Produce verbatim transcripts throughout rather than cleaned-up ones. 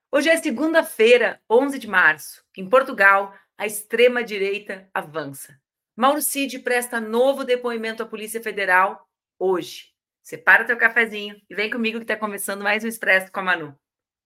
Hoje é segunda-feira, onze de março. Em Portugal, a extrema-direita avança. Mauro Cid presta novo depoimento à Polícia Federal hoje. Separa teu cafezinho e vem comigo que está começando mais um Expresso com a Manu.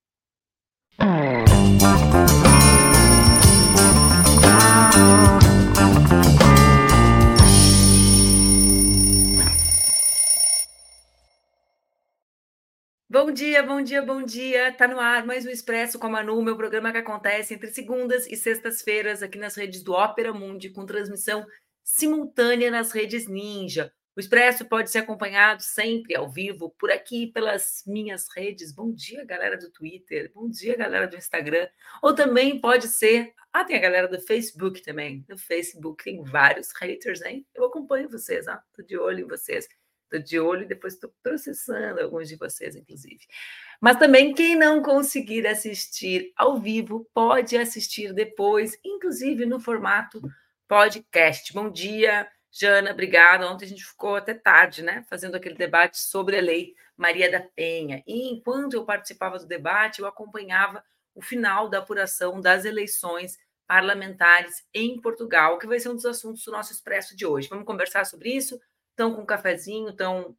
Bom dia, bom dia, bom dia. Tá no ar mais um Expresso com a Manu, meu programa que acontece entre segundas e sextas-feiras aqui nas redes do Ópera Mundi, com transmissão simultânea nas redes Ninja. O Expresso pode ser acompanhado sempre ao vivo por aqui pelas minhas redes. Bom dia, galera do Twitter. Bom dia, galera do Instagram. Ou também pode ser... Ah, tem a galera do Facebook também. No Facebook tem vários haters, hein? Eu acompanho vocês, ó. Tô de olho em vocês. Estou de olho e depois estou processando alguns de vocês, inclusive. Mas também quem não conseguir assistir ao vivo pode assistir depois, inclusive no formato podcast. Bom dia, Jana, obrigada. Ontem a gente ficou até tarde, né, fazendo aquele debate sobre a Lei Maria da Penha. E enquanto eu participava do debate, eu acompanhava o final da apuração das eleições parlamentares em Portugal, que vai ser um dos assuntos do nosso Expresso de hoje. Vamos conversar sobre isso? Estão com um cafezinho, estão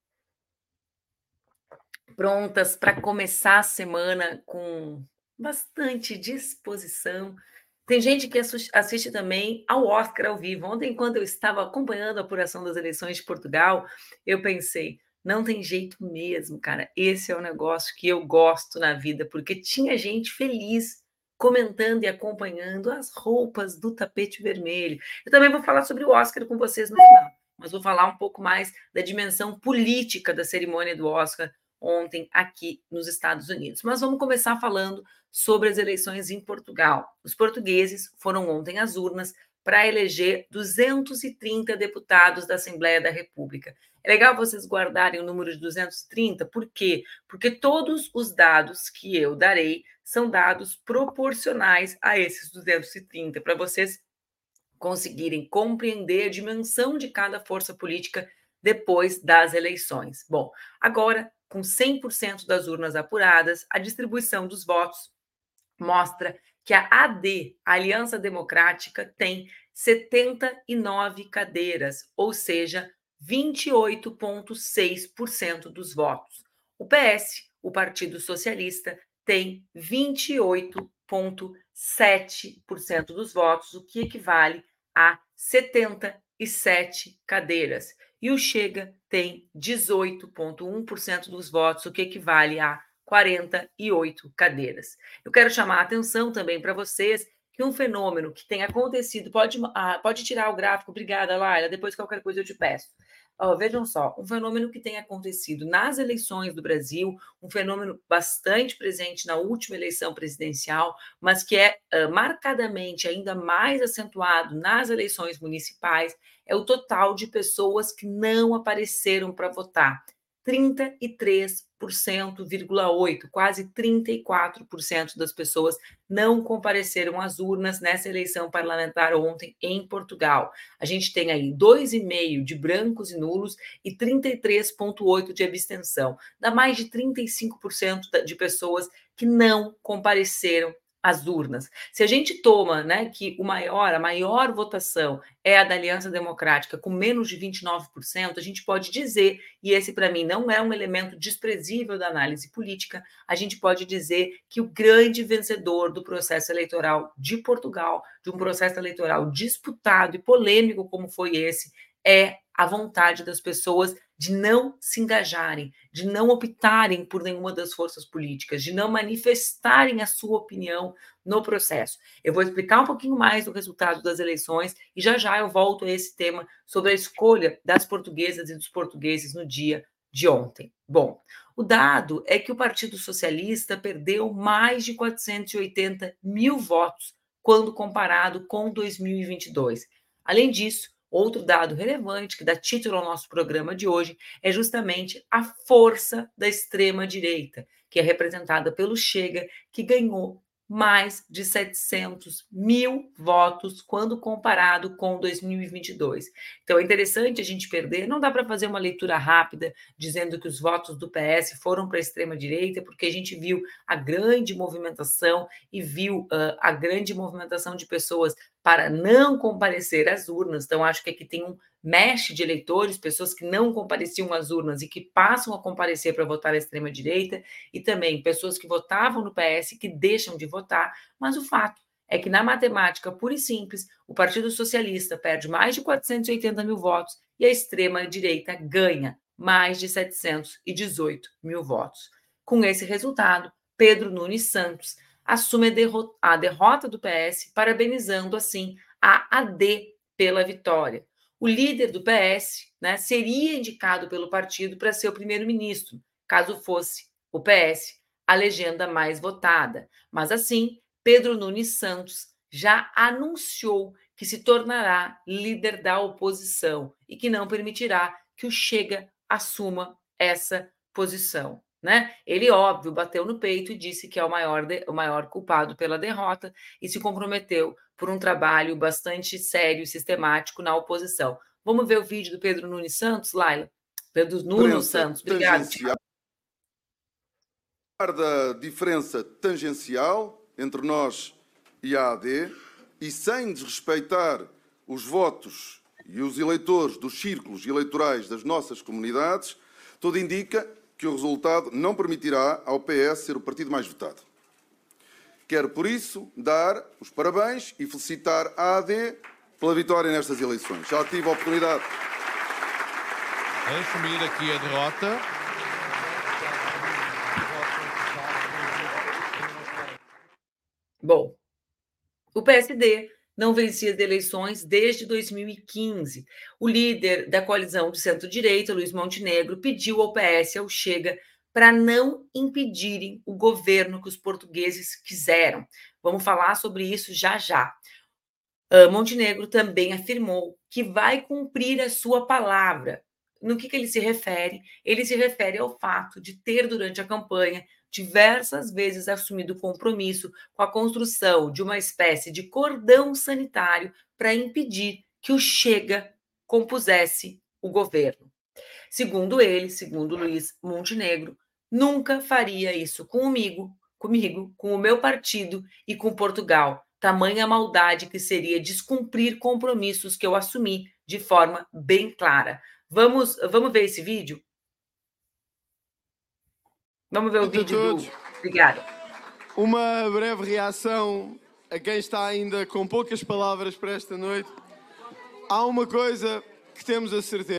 prontas para começar a semana com bastante disposição. Tem gente que assiste também ao Oscar ao vivo. Ontem, enquanto eu estava acompanhando a apuração das eleições de Portugal, eu pensei, não tem jeito mesmo, cara. Esse é o negócio que eu gosto na vida, porque tinha gente feliz comentando e acompanhando as roupas do tapete vermelho. Eu também vou falar sobre o Oscar com vocês no final, mas vou falar um pouco mais da dimensão política da cerimônia do Oscar ontem aqui nos Estados Unidos. Mas vamos começar falando sobre as eleições em Portugal. Os portugueses foram ontem às urnas para eleger duzentos e trinta deputados da Assembleia da República. É legal vocês guardarem o número de duzentos e trinta, por quê? Porque todos os dados que eu darei são dados proporcionais a esses duzentos e trinta, para vocês conseguirem compreender a dimensão de cada força política depois das eleições. Bom, agora, com cem por cento das urnas apuradas, a distribuição dos votos mostra que a A D, a Aliança Democrática, tem setenta e nove cadeiras, ou seja, vinte e oito vírgula seis por cento dos votos. O P S, o Partido Socialista, tem vinte e oito vírgula sete por cento dos votos, o que equivale a setenta e sete cadeiras. E o Chega tem dezoito vírgula um por cento dos votos, o que equivale a quarenta e oito cadeiras. Eu quero chamar a atenção também para vocês que um fenômeno que tem acontecido, pode, ah, pode tirar o gráfico, obrigada, Laila, depois qualquer coisa eu te peço. Oh, vejam só, um fenômeno que tem acontecido nas eleições do Brasil, um fenômeno bastante presente na última eleição presidencial, mas que é uh, marcadamente ainda mais acentuado nas eleições municipais, é o total de pessoas que não apareceram para votar. trinta e três por cento, oito, quase trinta e quatro por cento das pessoas não compareceram às urnas nessa eleição parlamentar ontem em Portugal. A gente tem aí dois vírgula cinco por cento de brancos e nulos e trinta e três vírgula oito por cento de abstenção. Dá mais de trinta e cinco por cento de pessoas que não compareceram às urnas. Se a gente toma, né, que o maior, a maior votação é a da Aliança Democrática, com menos de vinte e nove por cento, a gente pode dizer, e esse para mim não é um elemento desprezível da análise política, a gente pode dizer que o grande vencedor do processo eleitoral de Portugal, de um processo eleitoral disputado e polêmico como foi esse, é a vontade das pessoas de não se engajarem, de não optarem por nenhuma das forças políticas, de não manifestarem a sua opinião no processo. Eu vou explicar um pouquinho mais do resultado das eleições e já já eu volto a esse tema sobre a escolha das portuguesas e dos portugueses no dia de ontem. Bom, o dado é que o Partido Socialista perdeu mais de quatrocentos e oitenta mil votos quando comparado com dois mil e vinte e dois. Além disso, outro dado relevante que dá título ao nosso programa de hoje é justamente a força da extrema-direita, que é representada pelo Chega, que ganhou mais de setecentos mil votos quando comparado com dois mil e vinte e dois. Então, é interessante a gente perder. Não dá para fazer uma leitura rápida dizendo que os votos do P S foram para a extrema-direita, porque a gente viu a grande movimentação e viu uh, a grande movimentação de pessoas para não comparecer às urnas. Então, acho que aqui tem um mesh de eleitores, pessoas que não compareciam às urnas e que passam a comparecer para votar à extrema-direita, e também pessoas que votavam no P S que deixam de votar, mas o fato é que, na matemática pura e simples, o Partido Socialista perde mais de quatrocentos e oitenta mil votos e a extrema-direita ganha mais de setecentos e dezoito mil votos. Com esse resultado, Pedro Nunes Santos assume a derrota, a derrota do P S, parabenizando, assim, a A D pela vitória. O líder do P S, né, seria indicado pelo partido para ser o primeiro-ministro, caso fosse o P S a legenda mais votada. Mas, assim, Pedro Nunes Santos já anunciou que se tornará líder da oposição e que não permitirá que o Chega assuma essa posição. Né? Ele, óbvio, bateu no peito e disse que é o maior, de, o maior culpado pela derrota e se comprometeu por um trabalho bastante sério e sistemático na oposição. Vamos ver o vídeo do Pedro Nunes Santos, Laila? Pedro Nuno Santos, obrigado. Da diferença tangencial entre nós e a A D e sem desrespeitar os votos e os eleitores dos círculos eleitorais das nossas comunidades, tudo indica que o resultado não permitirá ao P S ser o partido mais votado. Quero, por isso, dar os parabéns e felicitar a A D pela vitória nestas eleições. Já tive a oportunidade a assumir aqui a derrota. Bom, o P S D não vencia as eleições desde dois mil e quinze. O líder da coalizão de centro-direita, Luiz Montenegro, pediu ao P S e ao Chega para não impedirem o governo que os portugueses quiseram. Vamos falar sobre isso já já. Uh, Montenegro também afirmou que vai cumprir a sua palavra. No que, que ele se refere? Ele se refere ao fato de ter, durante a campanha, diversas vezes assumido compromisso com a construção de uma espécie de cordão sanitário para impedir que o Chega compusesse o governo. Segundo ele, segundo Luiz Montenegro, nunca faria isso comigo, comigo, com o meu partido e com Portugal. Tamanha maldade que seria descumprir compromissos que eu assumi de forma bem clara. Vamos, vamos ver esse vídeo? Vamos ver o vídeo do... Obrigada. Uma breve reação a quem está ainda com poucas palavras para esta noite. Há uma coisa que temos a certeza.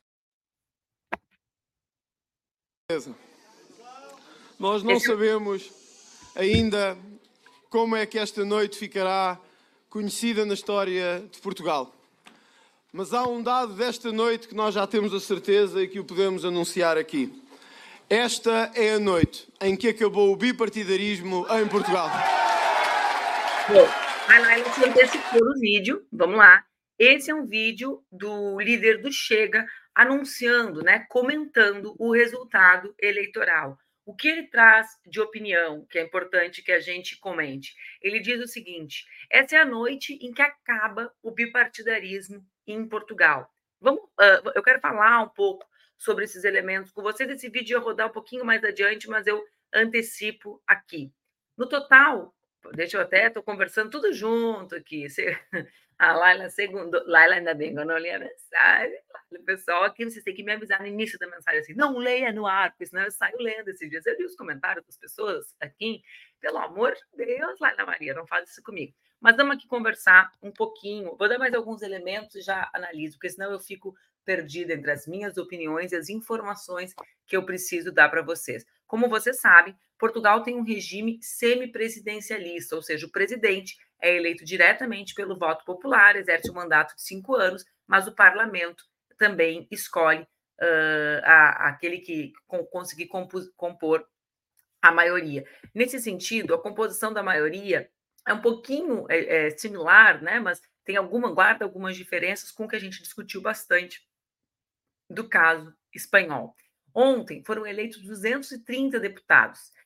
Nós não sabemos ainda como é que esta noite ficará conhecida na história de Portugal. Mas há um dado desta noite que nós já temos a certeza e que o podemos anunciar aqui. Esta é a noite em que acabou o bipartidarismo em Portugal. Bom, vai lá e se antecipou no vídeo. Vamos lá. Esse é um vídeo do líder do Chega anunciando, né, comentando o resultado eleitoral. O que ele traz de opinião, que é importante que a gente comente? Ele diz o seguinte: essa é a noite em que acaba o bipartidarismo em Portugal. Vamos, uh, eu quero falar um pouco sobre esses elementos com vocês. Esse vídeo ia rodar um pouquinho mais adiante, mas eu antecipo aqui. No total, deixa eu até, estou conversando tudo junto aqui. A Laila, segundo, Laila, ainda bem que eu não li a mensagem. O pessoal aqui, vocês têm que me avisar no início da mensagem assim, não leia no ar, porque senão eu saio lendo esses dias. Eu li os comentários das pessoas aqui, pelo amor de Deus, Laila Maria, não faz isso comigo. Mas vamos aqui conversar um pouquinho, vou dar mais alguns elementos e já analiso, porque senão eu fico perdida entre as minhas opiniões e as informações que eu preciso dar para vocês. Como vocês sabem, Portugal tem um regime semipresidencialista, ou seja, o presidente é eleito diretamente pelo voto popular, exerce um mandato de cinco anos, mas o parlamento também escolhe uh, a, aquele que com, conseguir compor, compor a maioria. Nesse sentido, a composição da maioria é um pouquinho é, é, similar, né? Mas tem alguma, guarda algumas diferenças com o que a gente discutiu bastante do caso espanhol. Ontem foram eleitos duzentos e trinta deputados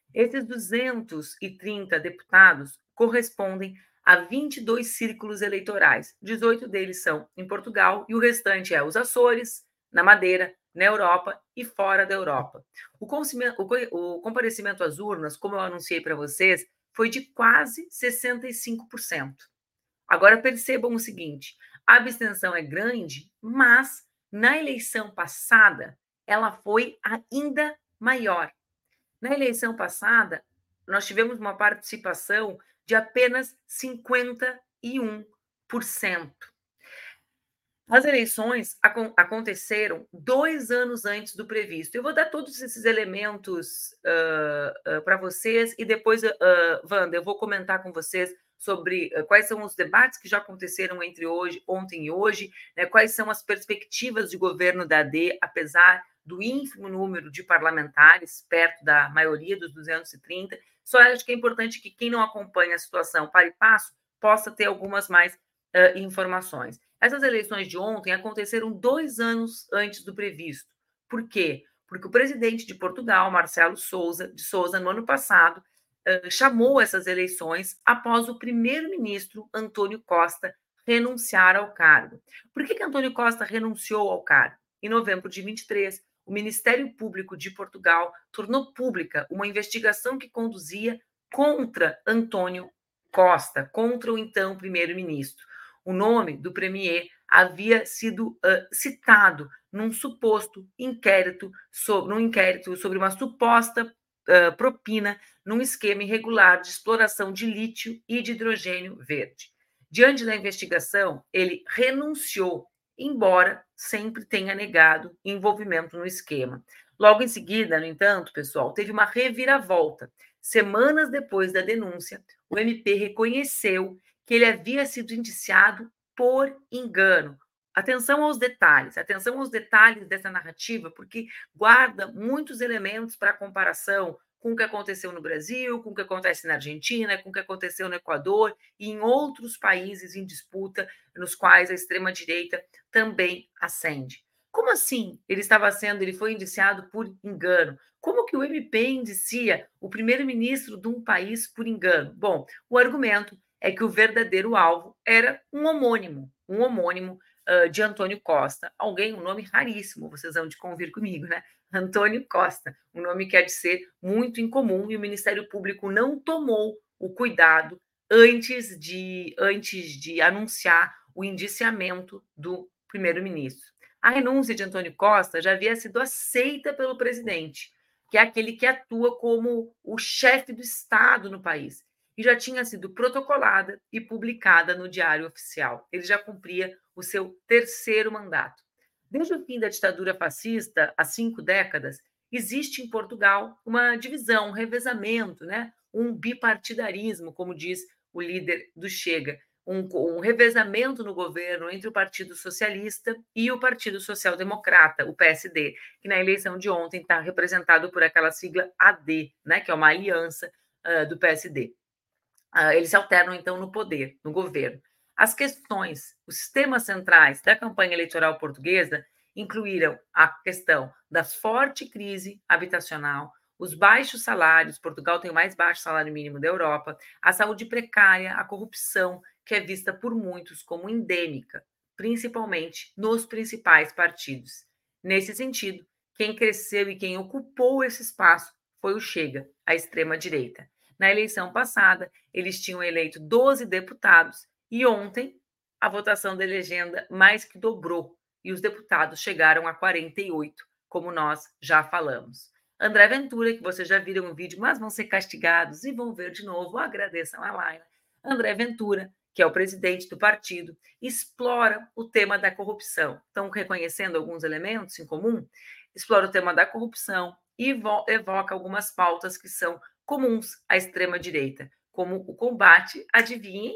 Esses duzentos e trinta deputados correspondem a vinte e dois círculos eleitorais. dezoito deles são em Portugal e o restante é os Açores, na Madeira, na Europa e fora da Europa. O, o comparecimento às urnas, como eu anunciei para vocês, foi de quase sessenta e cinco por cento. Agora percebam o seguinte: a abstenção é grande, mas na eleição passada ela foi ainda maior. Na eleição passada, nós tivemos uma participação de apenas cinquenta e um por cento. As eleições ac- aconteceram dois anos antes do previsto. Eu vou dar todos esses elementos uh, uh, para vocês e depois, uh, Wanda, eu vou comentar com vocês sobre uh, quais são os debates que já aconteceram entre hoje, ontem e hoje, né, quais são as perspectivas de governo da A D, apesar do ínfimo número de parlamentares, perto da maioria dos duzentos e trinta. Só acho que é importante que quem não acompanha a situação para e passo possa ter algumas mais uh, informações. Essas eleições de ontem aconteceram dois anos antes do previsto. Por quê? Porque o presidente de Portugal, Marcelo Souza, de Souza, no ano passado, uh, chamou essas eleições após o primeiro-ministro António Costa renunciar ao cargo. Por que que António Costa renunciou ao cargo? Em novembro de vinte e três, o Ministério Público de Portugal tornou pública uma investigação que conduzia contra António Costa, contra o então primeiro-ministro. O nome do premier havia sido uh, citado num suposto inquérito sobre, num inquérito sobre uma suposta uh, propina num esquema irregular de exploração de lítio e de hidrogênio verde. Diante da investigação, ele renunciou, embora sempre tenha negado envolvimento no esquema. Logo em seguida, no entanto, pessoal, teve uma reviravolta. Semanas depois da denúncia, o M P reconheceu que ele havia sido indiciado por engano. Atenção aos detalhes, atenção aos detalhes dessa narrativa, porque guarda muitos elementos para comparação com o que aconteceu no Brasil, com o que acontece na Argentina, com o que aconteceu no Equador e em outros países em disputa, nos quais a extrema-direita também ascende. Como assim ele estava sendo, ele foi indiciado por engano? Como que o M P indicia o primeiro-ministro de um país por engano? Bom, o argumento é que o verdadeiro alvo era um homônimo, um homônimo uh, de Antônio Costa. Alguém, um nome raríssimo, vocês vão de convir comigo, né? Antônio Costa, um nome que é de ser muito incomum e o Ministério Público não tomou o cuidado antes de, antes de anunciar o indiciamento do primeiro-ministro. A renúncia de Antônio Costa já havia sido aceita pelo presidente, que é aquele que atua como o chefe do Estado no país, e já tinha sido protocolada e publicada no Diário Oficial. Ele já cumpria o seu terceiro mandato. Desde o fim da ditadura fascista, há cinco décadas, existe em Portugal uma divisão, um revezamento, né? Um bipartidarismo, como diz o líder do Chega, um, um revezamento no governo entre o Partido Socialista e o Partido Social Democrata, o P S D, que na eleição de ontem está representado por aquela sigla A D, né? Que é uma aliança uh, do P S D. Uh, eles se alternam, então, no poder, no governo. As questões, os temas centrais da campanha eleitoral portuguesa incluíram a questão da forte crise habitacional, os baixos salários, Portugal tem o mais baixo salário mínimo da Europa, a saúde precária, a corrupção, que é vista por muitos como endêmica, principalmente nos principais partidos. Nesse sentido, quem cresceu e quem ocupou esse espaço foi o Chega, a extrema-direita. Na eleição passada, eles tinham eleito doze deputados e ontem a votação da legenda mais que dobrou e os deputados chegaram a quarenta e oito, como nós já falamos. André Ventura, que vocês já viram o vídeo, mas vão ser castigados e vão ver de novo, agradeçam a Laila. André Ventura, que é o presidente do partido, explora o tema da corrupção. Estão reconhecendo alguns elementos em comum? Explora o tema da corrupção e evoca algumas pautas que são comuns à extrema-direita, como o combate, adivinhem,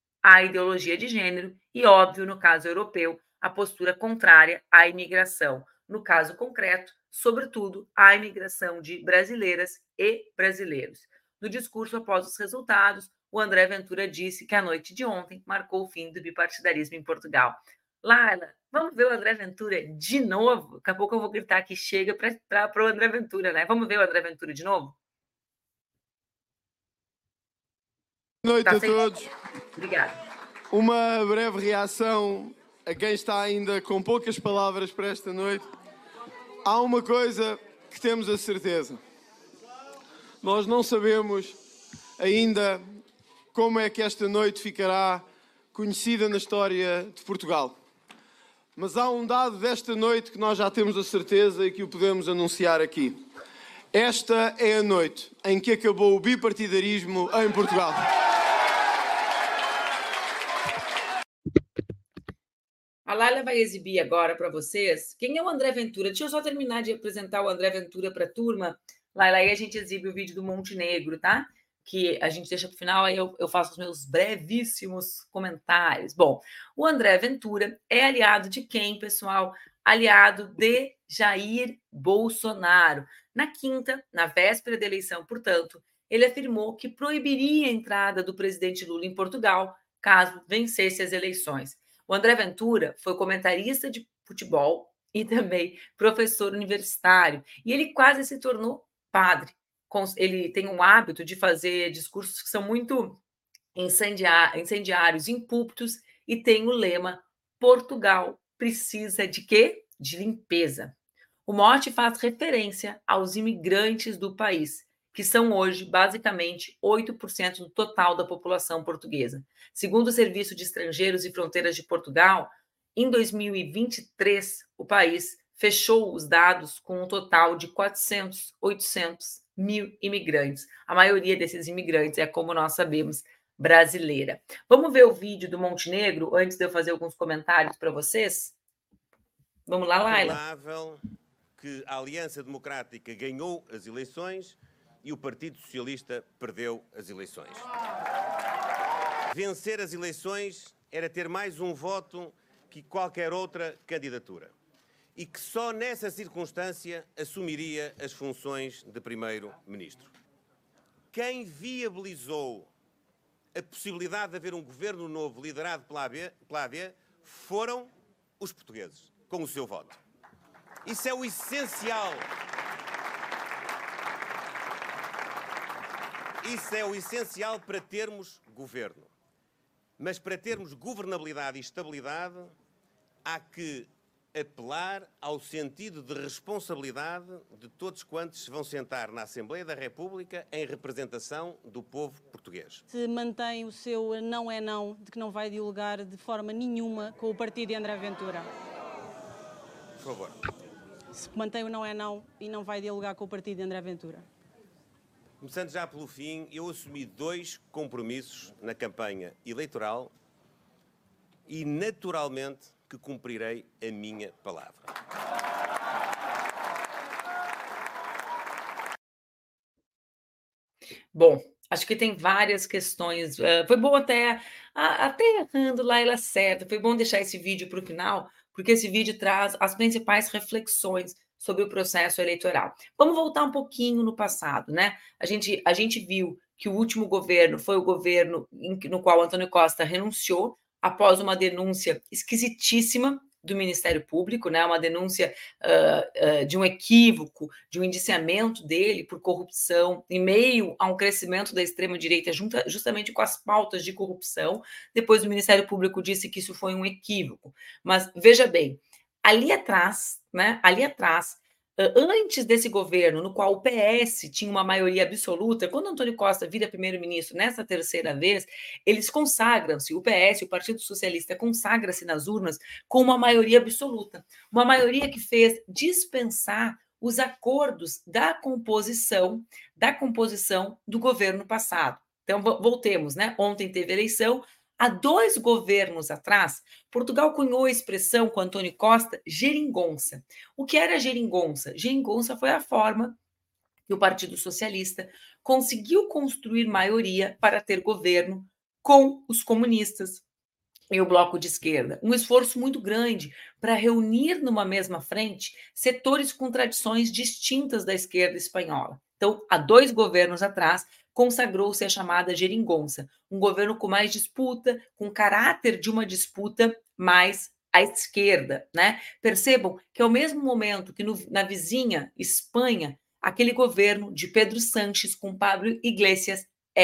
à ideologia de gênero e, óbvio, no caso europeu, a postura contrária à imigração. No caso concreto, sobretudo, à imigração de brasileiras e brasileiros. No discurso após os resultados, o André Ventura disse que a noite de ontem marcou o fim do bipartidarismo em Portugal. Laila, vamos ver o André Ventura de novo? Daqui a pouco eu vou gritar que chega para o André Ventura, né? Vamos ver o André Ventura de novo? Boa noite Tá a sem... todos. Obrigada. Uma breve reação a quem está ainda com poucas palavras para esta noite. Há uma coisa que temos a certeza. Nós não sabemos ainda como é que esta noite ficará conhecida na história de Portugal. Mas há um dado desta noite que nós já temos a certeza e que o podemos anunciar aqui. Esta é a noite em que acabou o bipartidarismo em Portugal. A Laila vai exibir agora para vocês quem é o André Ventura. Deixa eu só terminar de apresentar o André Ventura para a turma. Laila, aí a gente exibe o vídeo do Montenegro, tá? Que a gente deixa para o final, aí eu, eu faço os meus brevíssimos comentários. Bom, o André Ventura é aliado de quem, pessoal? Aliado de Jair Bolsonaro. Na quinta, na véspera da eleição, portanto, ele afirmou que proibiria a entrada do presidente Lula em Portugal caso vencesse as eleições. O André Ventura foi comentarista de futebol e também professor universitário. E ele quase se tornou padre. Ele tem um hábito de fazer discursos que são muito incendiários em púlpitos e tem o lema: Portugal precisa de quê? De limpeza. O mote faz referência aos imigrantes do país, que são hoje, basicamente, oito por cento do total da população portuguesa. Segundo o Serviço de Estrangeiros e Fronteiras de Portugal, em dois mil e vinte e três, o país fechou os dados com um total de quatrocentos, oitocentos mil imigrantes. A maioria desses imigrantes é, como nós sabemos, brasileira. Vamos ver o vídeo do Montenegro antes de eu fazer alguns comentários para vocês? Vamos lá, Laila? É provável que a Aliança Democrática ganhou as eleições e o Partido Socialista perdeu as eleições. Vencer as eleições era ter mais um voto que qualquer outra candidatura e que só nessa circunstância assumiria as funções de primeiro-ministro. Quem viabilizou a possibilidade de haver um governo novo liderado pela A D foram os portugueses, com o seu voto. Isso é o essencial. Isso é o essencial para termos governo. Mas para termos governabilidade e estabilidade, há que apelar ao sentido de responsabilidade de todos quantos se vão sentar na Assembleia da República em representação do povo português. Se mantém o seu não é não, de que não vai dialogar de forma nenhuma com o partido de André Ventura? Por favor. Se mantém o não é não e não vai dialogar com o partido de André Ventura? Começando já pelo fim, eu assumi dois compromissos na campanha eleitoral e, naturalmente, que cumprirei a minha palavra. Bom, acho que tem várias questões. Uh, foi bom até, a, até errando lá, ela certa. Foi bom deixar esse vídeo para o final, porque esse vídeo traz as principais reflexões sobre o processo eleitoral. Vamos voltar um pouquinho no passado, né? A gente, a gente viu que o último governo foi o governo em, no qual Antônio Costa renunciou após uma denúncia esquisitíssima do Ministério Público, né? Uma denúncia uh, uh, de um equívoco, de um indiciamento dele por corrupção, em meio a um crescimento da extrema-direita, justamente com as pautas de corrupção. Depois o Ministério Público disse que isso foi um equívoco. Mas, veja bem, ali atrás, né? Ali atrás, antes desse governo, no qual o P S tinha uma maioria absoluta, quando Antônio Costa vira primeiro-ministro nessa terceira vez, eles consagram-se, o P S, o Partido Socialista, consagra-se nas urnas com uma maioria absoluta. Uma maioria que fez dispensar os acordos da composição, da composição do governo passado. Então, voltemos, né? Ontem teve eleição. Há dois governos atrás, Portugal cunhou a expressão com Antônio Costa, geringonça. O que era geringonça? Geringonça foi a forma que o Partido Socialista conseguiu construir maioria para ter governo com os comunistas e o bloco de esquerda. Um esforço muito grande para reunir numa mesma frente setores com tradições distintas da esquerda espanhola. Então, há dois governos atrás, consagrou-se a chamada geringonça, um governo com mais disputa, com caráter de uma disputa mais à esquerda, né? Percebam que ao mesmo momento que no, na vizinha Espanha, aquele governo de Pedro Sánchez com Pablo Iglesias é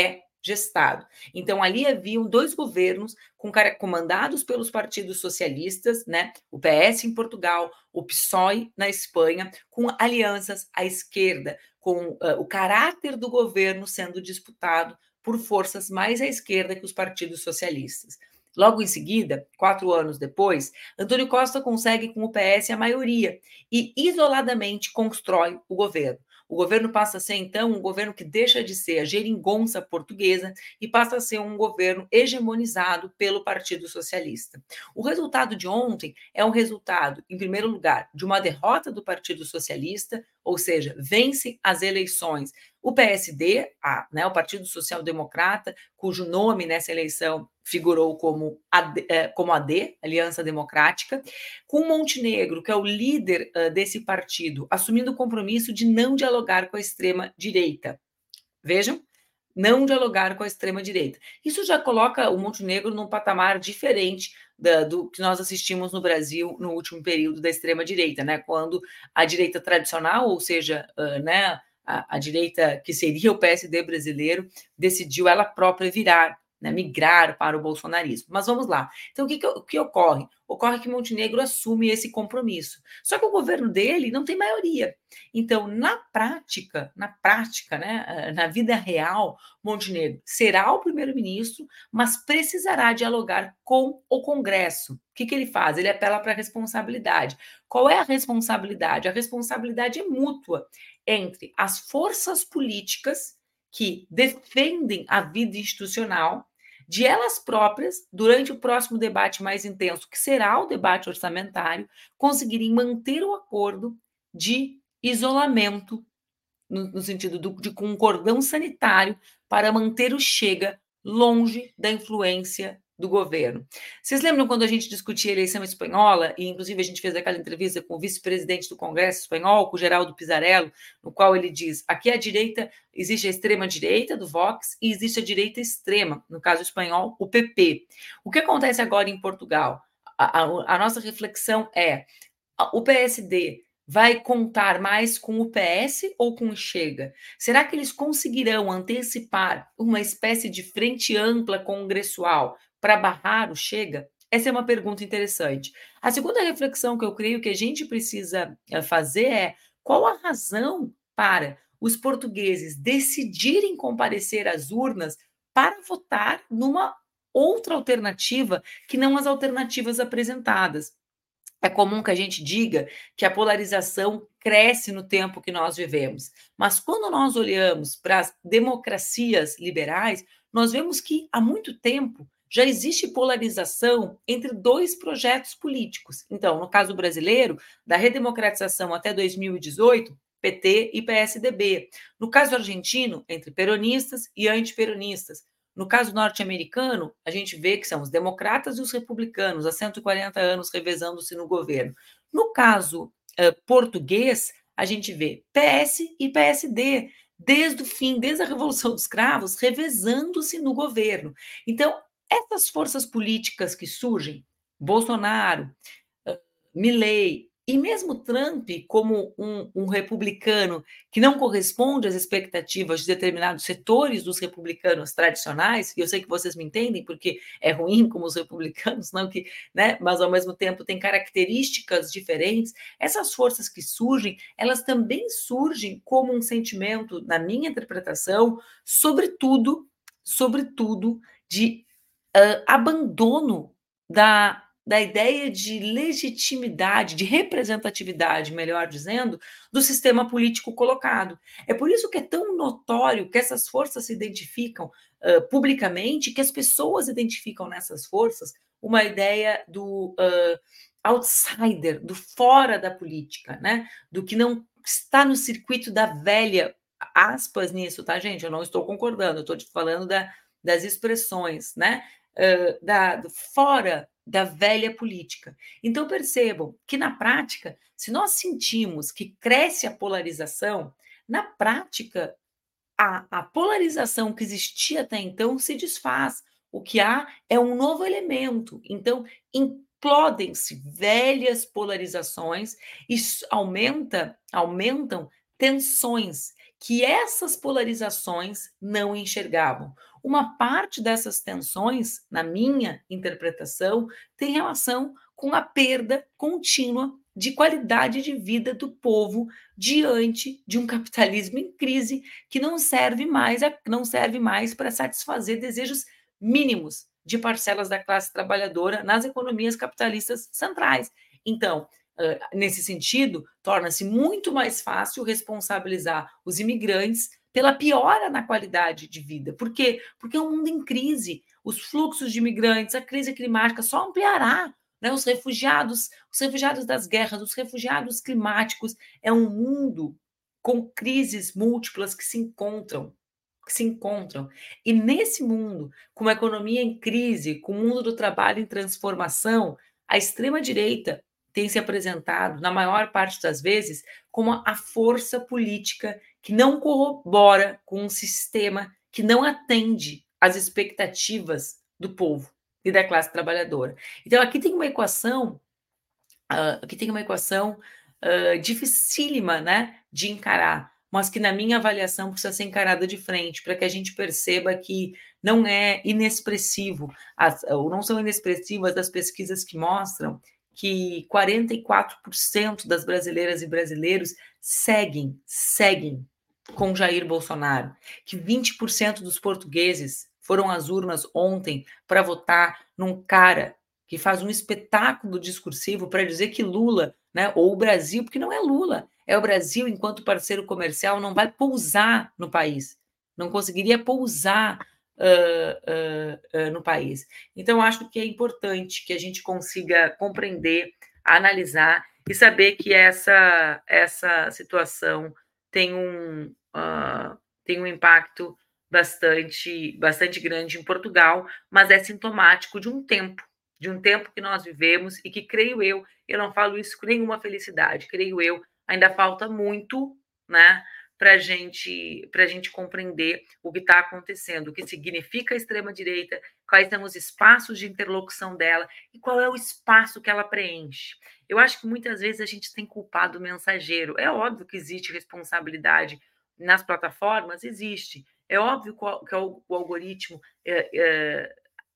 gestado. Então, ali haviam dois governos com, comandados pelos partidos socialistas, né? O P S em Portugal, o P SOE na Espanha, com alianças à esquerda, com uh, o caráter do governo sendo disputado por forças mais à esquerda que os partidos socialistas. Logo em seguida, quatro anos depois, Antônio Costa consegue com o P S a maioria e isoladamente constrói o governo. O governo passa a ser, então, um governo que deixa de ser a geringonça portuguesa e passa a ser um governo hegemonizado pelo Partido Socialista. O resultado de ontem é um resultado, em primeiro lugar, de uma derrota do Partido Socialista, ou seja, vence as eleições o P S D, a, né, o Partido Social Democrata, cujo nome nessa eleição figurou como A D, como A D, Aliança Democrática, com Montenegro, que é o líder uh, desse partido, assumindo o compromisso de não dialogar com a extrema-direita. Vejam, não dialogar com a extrema-direita. Isso já coloca o Montenegro num patamar diferente da, do que nós assistimos no Brasil no último período da extrema-direita, né? Quando a direita tradicional, ou seja, uh, né, a, a direita que seria o P S D brasileiro, decidiu ela própria virar, né, migrar para o bolsonarismo. Mas vamos lá. Então, o que, que, o que ocorre? Ocorre que Montenegro assume esse compromisso. Só que o governo dele não tem maioria. Então, na prática, na prática, né, na vida real, Montenegro será o primeiro-ministro, mas precisará dialogar com o Congresso. O que, que ele faz? Ele apela para a responsabilidade. Qual é a responsabilidade? A responsabilidade é mútua entre as forças políticas que defendem a vida institucional de elas próprias, durante o próximo debate mais intenso, que será o debate orçamentário, conseguirem manter o acordo de isolamento, no, no sentido do, de com um cordão sanitário, para manter o Chega longe da influência do governo. Vocês lembram quando a gente discutia a eleição espanhola, e inclusive a gente fez aquela entrevista com o vice-presidente do Congresso espanhol, com o Geraldo Pisarello, no qual ele diz, aqui à direita existe a extrema-direita do Vox e existe a direita extrema, no caso espanhol, o P P. O que acontece agora em Portugal? A, a, a nossa reflexão é, o P S D vai contar mais com o P S ou com o Chega? Será que eles conseguirão antecipar uma espécie de frente ampla congressual para barrar o Chega? Essa é uma pergunta interessante. A segunda reflexão que eu creio que a gente precisa fazer é qual a razão para os portugueses decidirem comparecer às urnas para votar numa outra alternativa que não as alternativas apresentadas. É comum que a gente diga que a polarização cresce no tempo que nós vivemos, mas quando nós olhamos para as democracias liberais, nós vemos que há muito tempo já existe polarização entre dois projetos políticos. Então, no caso brasileiro, da redemocratização até dois mil e dezoito, P T e P S D B. No caso argentino, entre peronistas e antiperonistas. No caso norte-americano, a gente vê que são os democratas e os republicanos, há cento e quarenta anos revezando-se no governo. No caso uh, português, a gente vê P S e P S D, desde o fim, desde a Revolução dos Cravos, revezando-se no governo. Então, essas forças políticas que surgem, Bolsonaro, uh, Milei, e mesmo Trump, como um, um republicano que não corresponde às expectativas de determinados setores dos republicanos tradicionais, e eu sei que vocês me entendem, porque é ruim como os republicanos, não que, né, mas ao mesmo tempo tem características diferentes, essas forças que surgem, elas também surgem como um sentimento, na minha interpretação, sobretudo, sobretudo, de uh, abandono da da ideia de legitimidade, de representatividade, melhor dizendo, do sistema político colocado. É por isso que é tão notório que essas forças se identificam uh, publicamente, que as pessoas identificam nessas forças uma ideia do uh, outsider, do fora da política, né? Do que não está no circuito da velha, aspas nisso, tá, gente? Eu não estou concordando, eu estou falando da, das expressões, né? Uh, da, do fora da velha política. Então, percebam que, na prática, se nós sentimos que cresce a polarização, na prática, a, a polarização que existia até então se desfaz. O que há é um novo elemento. Então, implodem-se velhas polarizações e aumenta, aumentam tensões que essas polarizações não enxergavam. Uma parte dessas tensões, na minha interpretação, tem relação com a perda contínua de qualidade de vida do povo diante de um capitalismo em crise que não serve mais, a, não serve mais para satisfazer desejos mínimos de parcelas da classe trabalhadora nas economias capitalistas centrais. Então, nesse sentido, torna-se muito mais fácil responsabilizar os imigrantes pela piora na qualidade de vida. Por quê? Porque é um mundo em crise. Os fluxos de imigrantes, a crise climática só ampliará, né? Os refugiados, os refugiados das guerras, os refugiados climáticos. É um mundo com crises múltiplas que se encontram, que se encontram. E nesse mundo, com uma economia em crise, com o mundo do trabalho em transformação, a extrema-direita tem se apresentado, na maior parte das vezes, como a força política que não corrobora com um sistema que não atende às expectativas do povo e da classe trabalhadora. Então, aqui tem uma equação, uh, aqui tem uma equação uh, dificílima, né, de encarar, mas que, na minha avaliação, precisa ser encarada de frente, para que a gente perceba que não é inexpressivo, as, ou não são inexpressivas as pesquisas que mostram que quarenta e quatro por cento das brasileiras e brasileiros seguem, seguem com Jair Bolsonaro, que vinte por cento dos portugueses foram às urnas ontem para votar num cara que faz um espetáculo discursivo para dizer que Lula, né, ou o Brasil, porque não é Lula, é o Brasil enquanto parceiro comercial, não vai pousar no país, não conseguiria pousar Uh, uh, uh, no país. Então, acho que é importante que a gente consiga compreender, analisar e saber que essa, essa situação tem um, uh, tem um impacto bastante, bastante grande em Portugal, mas é sintomático de um tempo, de um tempo que nós vivemos e que, creio eu, eu não falo isso com nenhuma felicidade, creio eu, ainda falta muito, né, para gente, a gente compreender o que está acontecendo, o que significa a extrema-direita, quais são os espaços de interlocução dela e qual é o espaço que ela preenche. Eu acho que muitas vezes a gente tem culpado o mensageiro. É óbvio que existe responsabilidade nas plataformas, existe. É óbvio que o algoritmo é, é,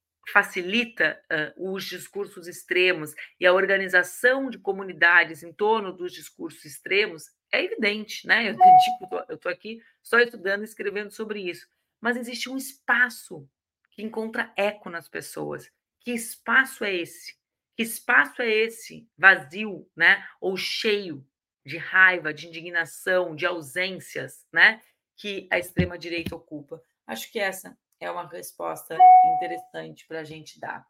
facilita uh, os discursos extremos e a organização de comunidades em torno dos discursos extremos é evidente, né? Eu digo, eu estou aqui só estudando e escrevendo sobre isso, mas existe um espaço que encontra eco nas pessoas. Que espaço é esse? Que espaço é esse vazio, né? Ou cheio de raiva, de indignação, de ausências, né? Que a extrema-direita ocupa. Acho que essa é uma resposta interessante para a gente dar.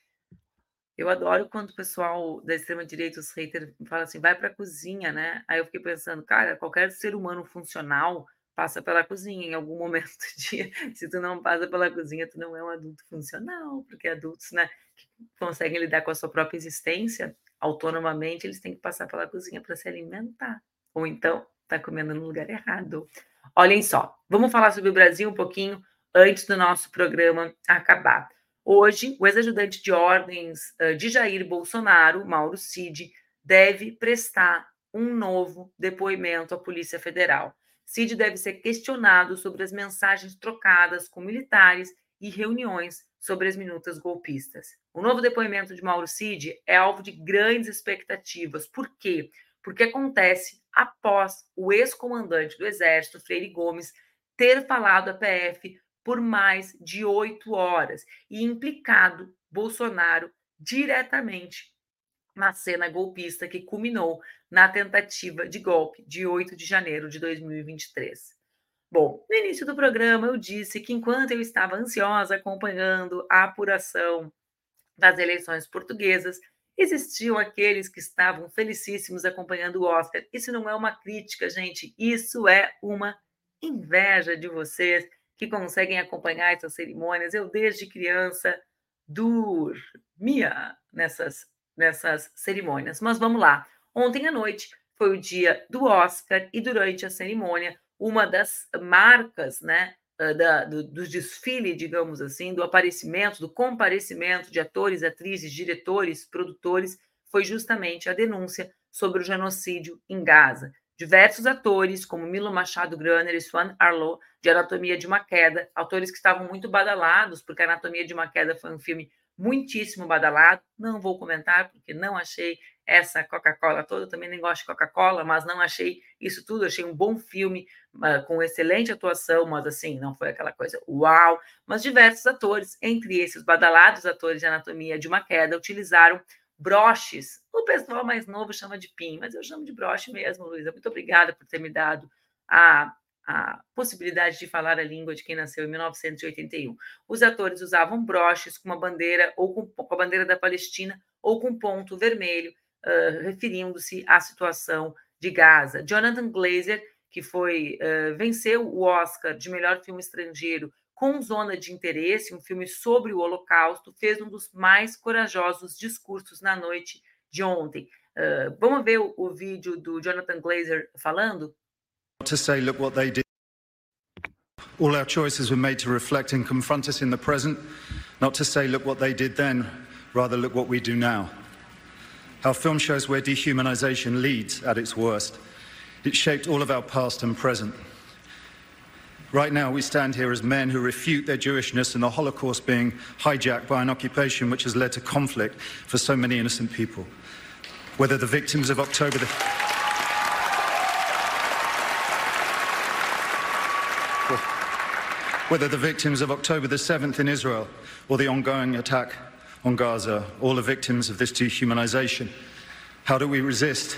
Eu adoro quando o pessoal da extrema-direita, os haters, fala assim, vai para a cozinha, né? Aí eu fiquei pensando, cara, qualquer ser humano funcional passa pela cozinha em algum momento do dia. Se tu não passa pela cozinha, tu não é um adulto funcional, porque adultos, né, que conseguem lidar com a sua própria existência autonomamente, eles têm que passar pela cozinha para se alimentar. Ou então, tá comendo no lugar errado. Olhem só, vamos falar sobre o Brasil um pouquinho antes do nosso programa acabar. Hoje, o ex-ajudante de ordens de Jair Bolsonaro, Mauro Cid, deve prestar um novo depoimento à Polícia Federal. Cid deve ser questionado sobre as mensagens trocadas com militares e reuniões sobre as minutas golpistas. O novo depoimento de Mauro Cid é alvo de grandes expectativas. Por quê? Porque acontece após o ex-comandante do Exército, Freire Gomes, ter falado à P F por mais de oito horas e implicado Bolsonaro diretamente na cena golpista que culminou na tentativa de golpe de oito de janeiro de dois mil e vinte e três. Bom, no início do programa eu disse que enquanto eu estava ansiosa acompanhando a apuração das eleições portuguesas, existiam aqueles que estavam felicíssimos acompanhando o Oscar. Isso não é uma crítica, gente, isso é uma inveja de vocês que conseguem acompanhar essas cerimônias. Eu, desde criança, dormia nessas, nessas cerimônias. Mas vamos lá. Ontem à noite foi o dia do Oscar e, durante a cerimônia, uma das marcas, né, da, do, do desfile, digamos assim, do aparecimento, do comparecimento de atores, atrizes, diretores, produtores, foi justamente a denúncia sobre o genocídio em Gaza. diversos atores, como Milo Machado Graner e Swan Arlo, de Anatomia de uma Queda, autores que estavam muito badalados, porque Anatomia de uma Queda foi um filme muitíssimo badalado. Não vou comentar, porque não achei essa Coca-Cola toda, também nem gosto de Coca-Cola, mas não achei isso tudo, achei um bom filme, uh, com excelente atuação, mas assim, não foi aquela coisa uau, mas diversos atores, entre esses badalados atores de Anatomia de uma Queda, utilizaram broches. O pessoal mais novo chama de pin, mas eu chamo de broche mesmo, Luísa. Muito obrigada por ter me dado a, a possibilidade de falar a língua de quem nasceu em mil novecentos e oitenta e um. Os atores usavam broches com uma bandeira, ou com, com a bandeira da Palestina, ou com ponto vermelho, uh, referindo-se à situação de Gaza. Jonathan Glazer, que foi uh, venceu o Oscar de melhor filme estrangeiro com Zona de Interesse, um filme sobre o Holocausto, fez um dos mais corajosos discursos na noite de ontem. Uh, vamos ver o, o vídeo do Jonathan Glazer falando? To say, look what they did. All our choices were made to reflect and confront us in the present, not to say, look what they did then, rather look what we do now. Our film shows where dehumanization leads at its worst. It shaped all of our past and present. Right now, we stand here as men who refute their Jewishness and the Holocaust being hijacked by an occupation which has led to conflict for so many innocent people. Whether the victims of October the... Whether the victims of October the seventh in Israel or the ongoing attack on Gaza, all are victims of this dehumanization. How do we resist?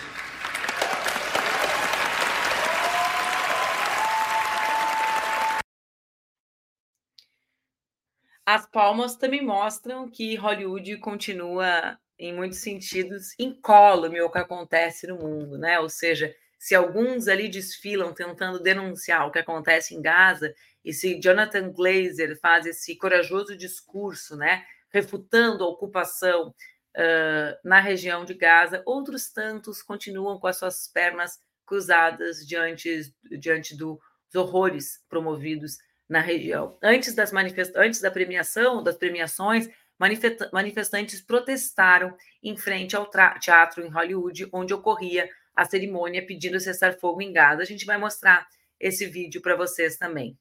As palmas também mostram que Hollywood continua, em muitos sentidos, incólume ao que acontece no mundo, né? Ou seja, se alguns ali desfilam tentando denunciar o que acontece em Gaza, e se Jonathan Glazer faz esse corajoso discurso, né, refutando a ocupação uh, na região de Gaza, outros tantos continuam com as suas pernas cruzadas diante, diante dos horrores promovidos na região. Antes das manifest... antes da premiação, das premiações, manifest... manifestantes protestaram em frente ao tra... teatro em Hollywood, onde ocorria a cerimônia pedindo cessar-fogo em Gaza. A gente vai mostrar esse vídeo para vocês também.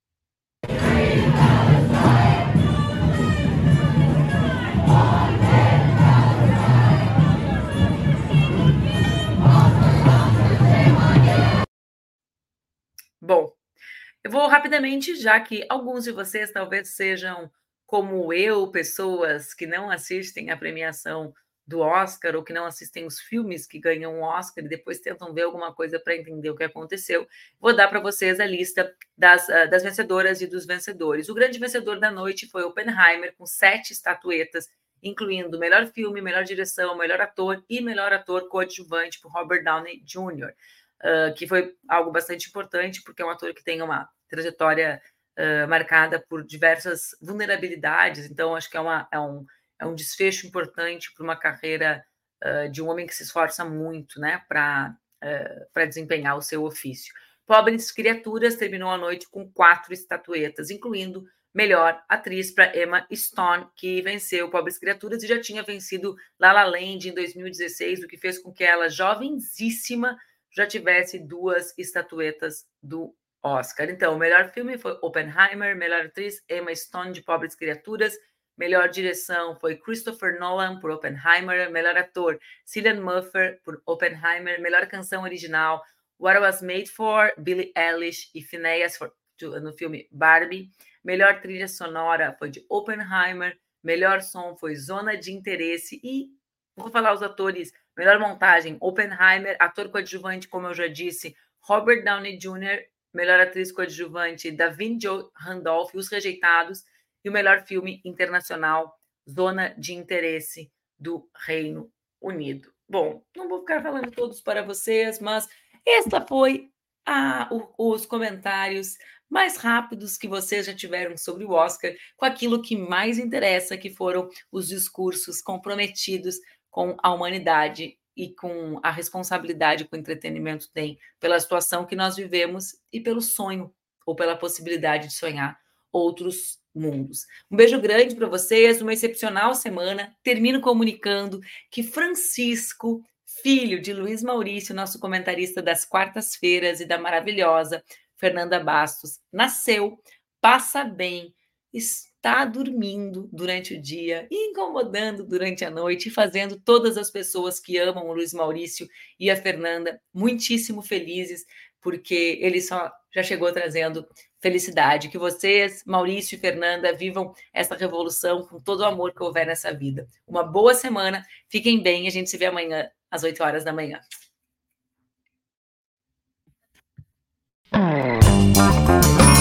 Bom, eu vou rapidamente, já que alguns de vocês talvez sejam como eu, pessoas que não assistem a premiação do Oscar ou que não assistem os filmes que ganham o Oscar e depois tentam ver alguma coisa para entender o que aconteceu, vou dar para vocês a lista das, das vencedoras e dos vencedores. O grande vencedor da noite foi Oppenheimer, com sete estatuetas, incluindo melhor filme, melhor direção, melhor ator e melhor ator coadjuvante por Robert Downey júnior, uh, que foi algo bastante importante, porque é um ator que tem uma trajetória uh, marcada por diversas vulnerabilidades, então acho que é, uma, é um É um desfecho importante para uma carreira uh, de um homem que se esforça muito, né, para uh, para desempenhar o seu ofício. Pobres Criaturas terminou a noite com quatro estatuetas, incluindo melhor atriz para Emma Stone, que venceu Pobres Criaturas e já tinha vencido La La Land em dois mil e dezesseis, o que fez com que ela, jovenzíssima, já tivesse duas estatuetas do Oscar. Então, o melhor filme foi Oppenheimer, melhor atriz Emma Stone, de Pobres Criaturas. Melhor direção foi Christopher Nolan, por Oppenheimer. Melhor ator, Cillian Murphy, por Oppenheimer. Melhor canção original, What I Was Made For, Billie Eilish e Phineas for, no filme Barbie. Melhor trilha sonora foi de Oppenheimer. Melhor som foi Zona de Interesse. E vou falar os atores. Melhor montagem, Oppenheimer. Ator coadjuvante, como eu já disse, Robert Downey júnior Melhor atriz coadjuvante, Davin Joe Randolph, Os Rejeitados. E o melhor filme internacional, Zona de Interesse, do Reino Unido. Bom, não vou ficar falando todos para vocês, mas esta foi a, o, os comentários mais rápidos que vocês já tiveram sobre o Oscar, com aquilo que mais interessa, que foram os discursos comprometidos com a humanidade e com a responsabilidade que o entretenimento tem pela situação que nós vivemos e pelo sonho, ou pela possibilidade de sonhar outros mundos. Um beijo grande para vocês, uma excepcional semana. Termino comunicando que Francisco filho de Luiz Maurício, nosso comentarista das quartas-feiras, e da maravilhosa Fernanda Bastos, nasceu, passa bem, está dormindo durante o dia, incomodando durante a noite, e fazendo todas as pessoas que amam o Luiz Maurício e a Fernanda muitíssimo felizes, porque ele só já chegou trazendo felicidade. Que vocês, Maurício e Fernanda, vivam essa revolução com todo o amor que houver nessa vida. Uma boa semana, fiquem bem, a gente se vê amanhã às oito horas da manhã. Oh.